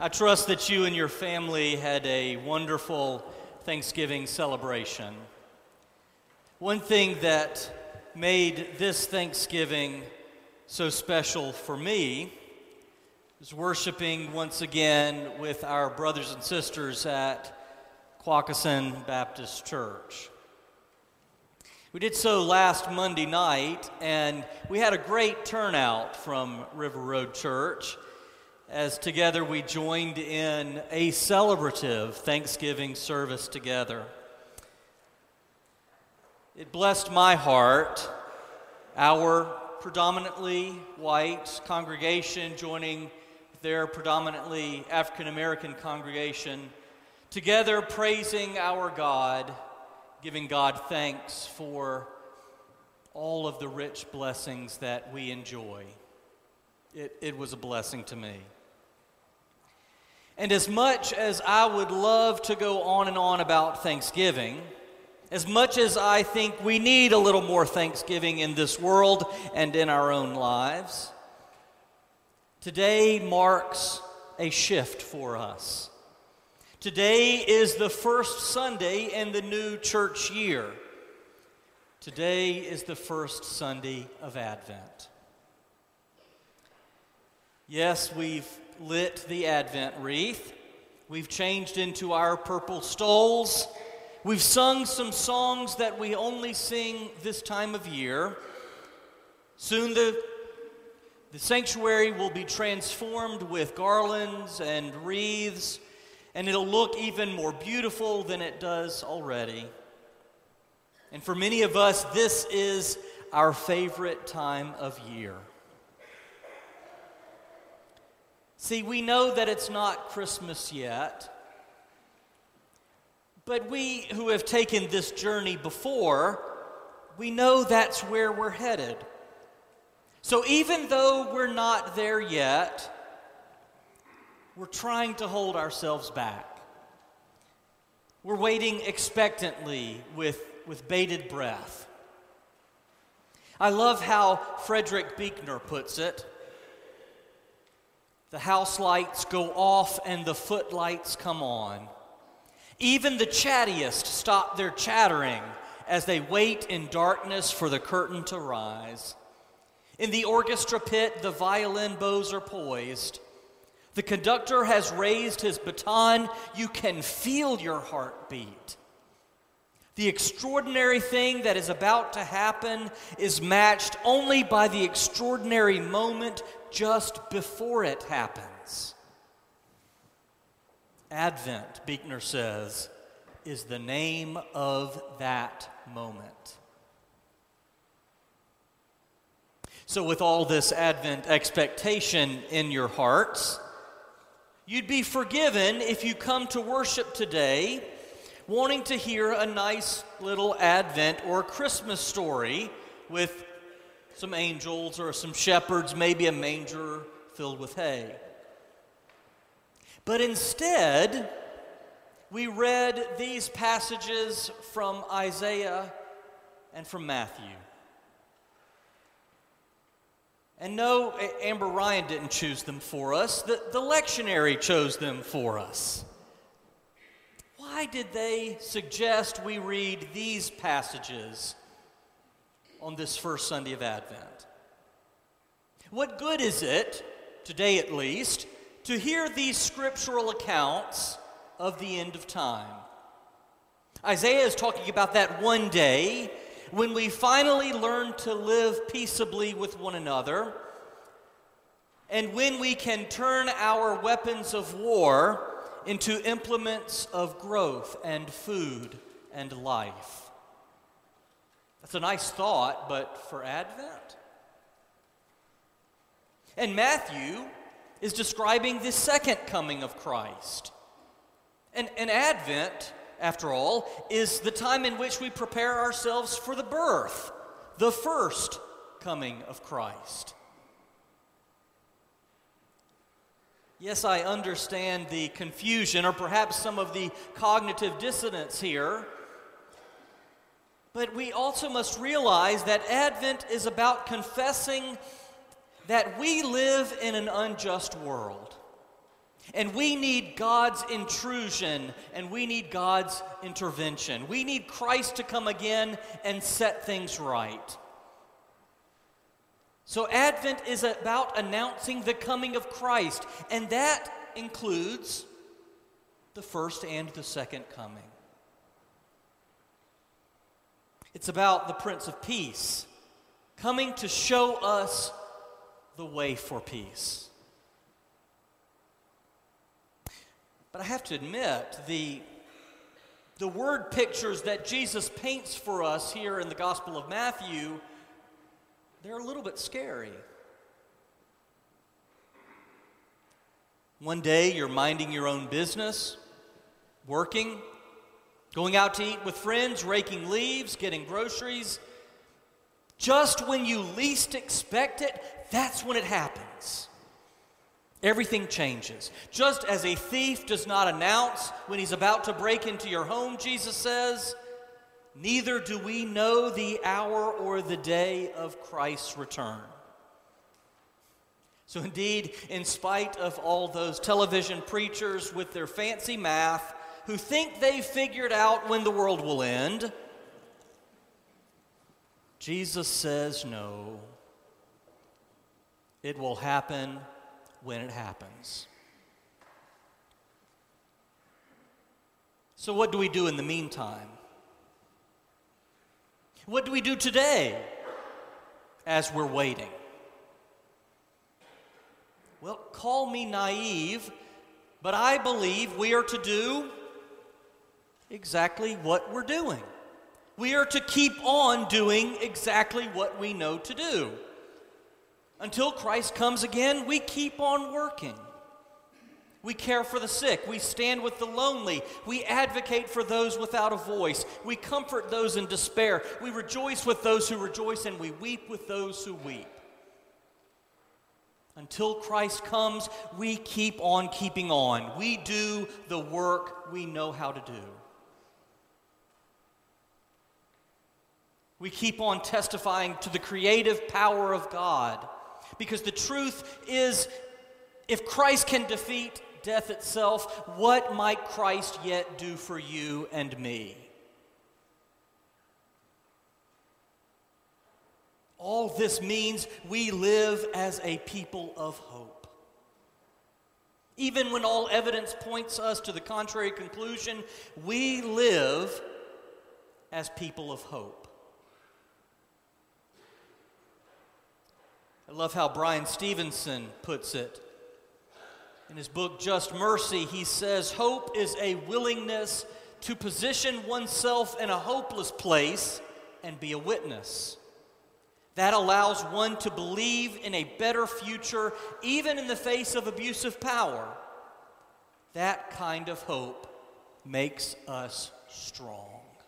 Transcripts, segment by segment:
I trust that you and your family had a wonderful Thanksgiving celebration. One thing that made this Thanksgiving so special for me is worshiping once again with our brothers and sisters at Quakeson Baptist Church. We did so last Monday night, and we had a great turnout from River Road Church as together we joined in a celebrative Thanksgiving service together. It blessed my heart, our predominantly white congregation joining their predominantly African American congregation, together praising our God, giving God thanks for all of the rich blessings that we enjoy. It was a blessing to me. And as much as I would love to go on and on about Thanksgiving, as much as I think we need a little more Thanksgiving in this world and in our own lives, today marks a shift for us. Today is the first Sunday in the new church year. Today is the first Sunday of Advent. Yes, we've lit the Advent wreath. We've changed into our purple stoles. We've sung some songs that we only sing this time of year. Soon the sanctuary will be transformed with garlands and wreaths, and it'll look even more beautiful than it does already. And for many of us, this is our favorite time of year. See, we know that it's not Christmas yet, but we who have taken this journey before, we know that's where we're headed. So even though we're not there yet, we're trying to hold ourselves back. We're waiting expectantly with bated breath. I love how Frederick Buechner puts it. The house lights go off and the footlights come on. Even the chattiest stop their chattering as they wait in darkness for the curtain to rise. In the orchestra pit, the violin bows are poised. The conductor has raised his baton. You can feel your heartbeat. The extraordinary thing that is about to happen is matched only by the extraordinary moment just before it happens. Advent, Buechner says, is the name of that moment. So with all this Advent expectation in your hearts, you'd be forgiven if you come to worship today wanting to hear a nice little Advent or Christmas story with some angels or some shepherds, maybe a manger filled with hay. But instead, we read these passages from Isaiah and from Matthew. And no, Amber Ryan didn't choose them for us. The lectionary chose them for us. Why did they suggest we read these passages on this first Sunday of Advent? What good is it, today at least, to hear these scriptural accounts of the end of time? Isaiah is talking about that one day when we finally learn to live peaceably with one another, and when we can turn our weapons of war into implements of growth and food and life. That's a nice thought, but for Advent? And Matthew is describing the second coming of Christ. And Advent, after all, is the time in which we prepare ourselves for the birth, the first coming of Christ. Yes, I understand the confusion or perhaps some of the cognitive dissonance here, but we also must realize that Advent is about confessing that we live in an unjust world. And we need God's intrusion, and we need God's intervention. We need Christ to come again and set things right. So Advent is about announcing the coming of Christ, and that includes the first and the second coming. It's about the Prince of Peace coming to show us the way for peace. But I have to admit, the word pictures that Jesus paints for us here in the Gospel of Matthew, they're a little bit scary. One day you're minding your own business, working, going out to eat with friends, raking leaves, getting groceries. Just when you least expect it, that's when it happens. Everything changes. Just as a thief does not announce when he's about to break into your home, Jesus says, neither do we know the hour or the day of Christ's return. So indeed, in spite of all those television preachers with their fancy math who think they've figured out when the world will end, Jesus says no. It will happen when it happens. So what do we do in the meantime? What do we do today as we're waiting? Well, call me naive, but I believe we are to do exactly what we're doing. We are to keep on doing exactly what we know to do. Until Christ comes again, we keep on working. We care for the sick. We stand with the lonely. We advocate for those without a voice. We comfort those in despair. We rejoice with those who rejoice, and we weep with those who weep. Until Christ comes, we keep on keeping on. We do the work we know how to do. We keep on testifying to the creative power of God. Because the truth is, if Christ can defeat death itself, what might Christ yet do for you and me? All this means we live as a people of hope. Even when all evidence points us to the contrary conclusion, we live as people of hope. I love how Brian Stevenson puts it. In his book, Just Mercy, he says, hope is a willingness to position oneself in a hopeless place and be a witness. That allows one to believe in a better future, even in the face of abusive power. That kind of hope makes us strong.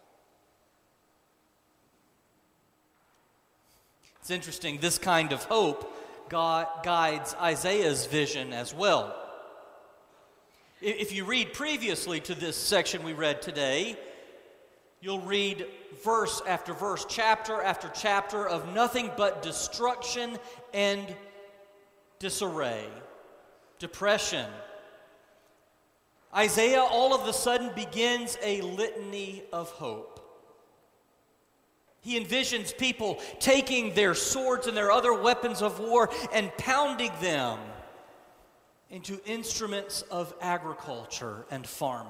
It's interesting, this kind of hope guides Isaiah's vision as well. If you read previously to this section we read today, you'll read verse after verse, chapter after chapter of nothing but destruction and disarray, depression. Isaiah all of a sudden begins a litany of hope. He envisions people taking their swords and their other weapons of war and pounding them into instruments of agriculture and farming.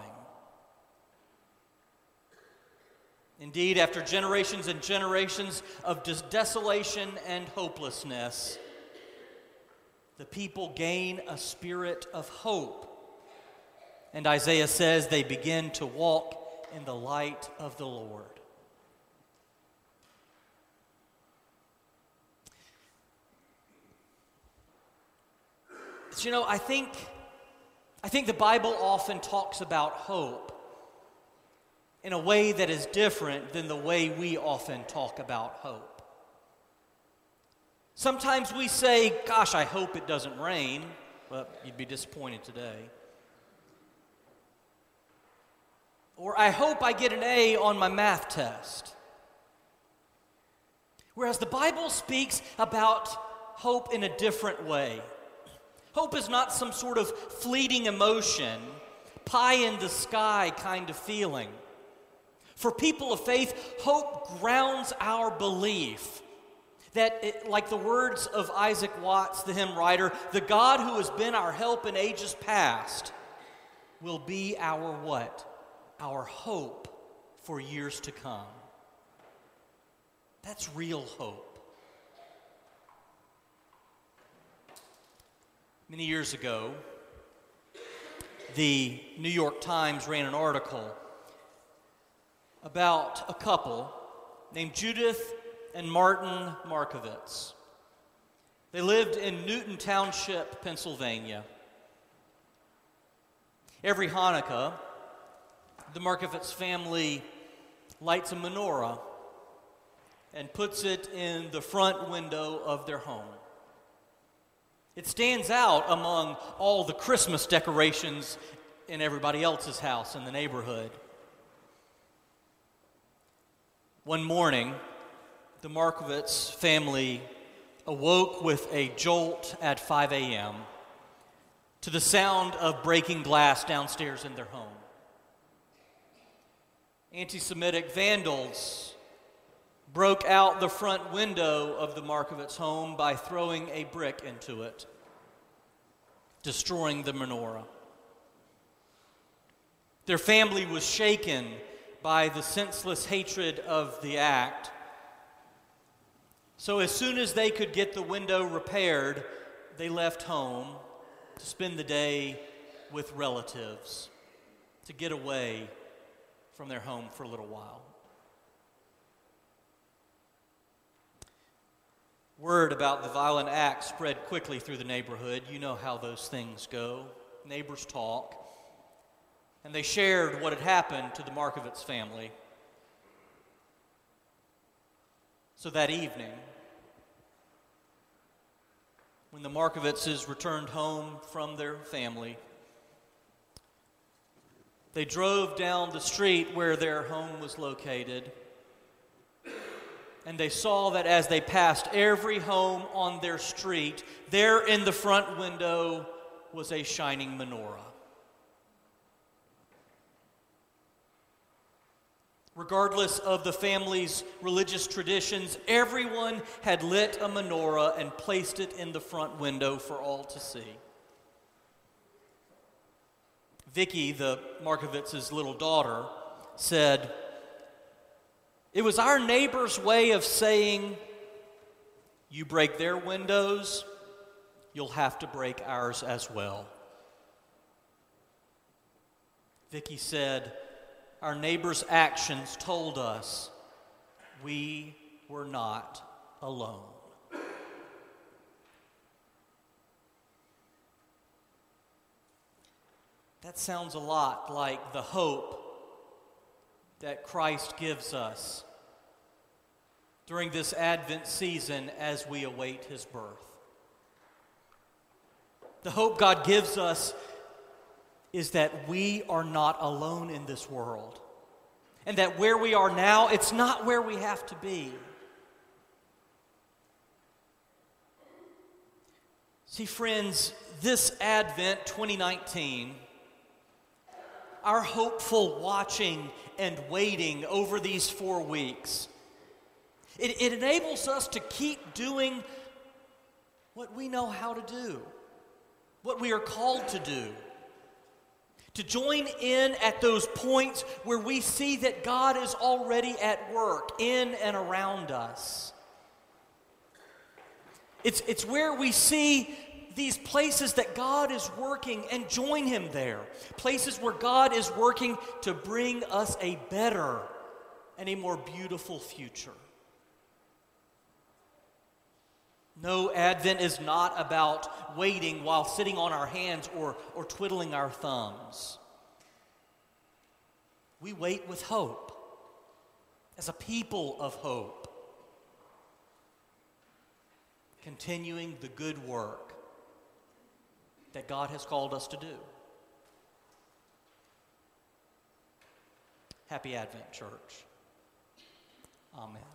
Indeed, after generations and generations of desolation and hopelessness, the people gain a spirit of hope. And Isaiah says they begin to walk in the light of the Lord. But, I think the Bible often talks about hope in a way that is different than the way we often talk about hope. Sometimes we say, gosh, I hope it doesn't rain. Well, you'd be disappointed today. Or I hope I get an A on my math test. Whereas the Bible speaks about hope in a different way. Hope is not some sort of fleeting emotion, pie in the sky kind of feeling. For people of faith, hope grounds our belief that, like the words of Isaac Watts, the hymn writer, the God who has been our help in ages past will be our what? Our hope for years to come. That's real hope. Many years ago, the New York Times ran an article about a couple named Judith and Martin Markovitz. They lived in Newton Township, Pennsylvania. Every Hanukkah, the Markovitz family lights a menorah and puts it in the front window of their home. It stands out among all the Christmas decorations in everybody else's house in the neighborhood. One morning, the Markovitz family awoke with a jolt at 5 a.m. to the sound of breaking glass downstairs in their home. Anti-Semitic vandals broke out the front window of the Markovitz home by throwing a brick into it, destroying the menorah. Their family was shaken by the senseless hatred of the act. So as soon as they could get the window repaired, they left home to spend the day with relatives, to get away from their home for a little while. Word about the violent act spread quickly through the neighborhood. You know how those things go. Neighbors talk. And they shared what had happened to the Markovitz family. So that evening, when the Markovitzes returned home from their family, they drove down the street where their home was located, and they saw that as they passed every home on their street, there in the front window was a shining menorah. Regardless of the family's religious traditions, everyone had lit a menorah and placed it in the front window for all to see. Vicky, the Markovitz's little daughter, said, "It was our neighbor's way of saying, you break their windows, you'll have to break ours as well." Vicky said, "Our neighbor's actions told us we were not alone." That sounds a lot like the hope that Christ gives us during this Advent season as we await his birth. The hope God gives us is that we are not alone in this world, and that where we are now, it's not where we have to be. See, friends, this Advent 2019, our hopeful watching and waiting over these 4 weeks, it enables us to keep doing what we know how to do, what we are called to do. To join in at those points where we see that God is already at work in and around us. It's where we see these places that God is working and join him there. Places where God is working to bring us a better and a more beautiful future. No, Advent is not about waiting while sitting on our hands or twiddling our thumbs. We wait with hope, as a people of hope, continuing the good work that God has called us to do. Happy Advent, church. Amen.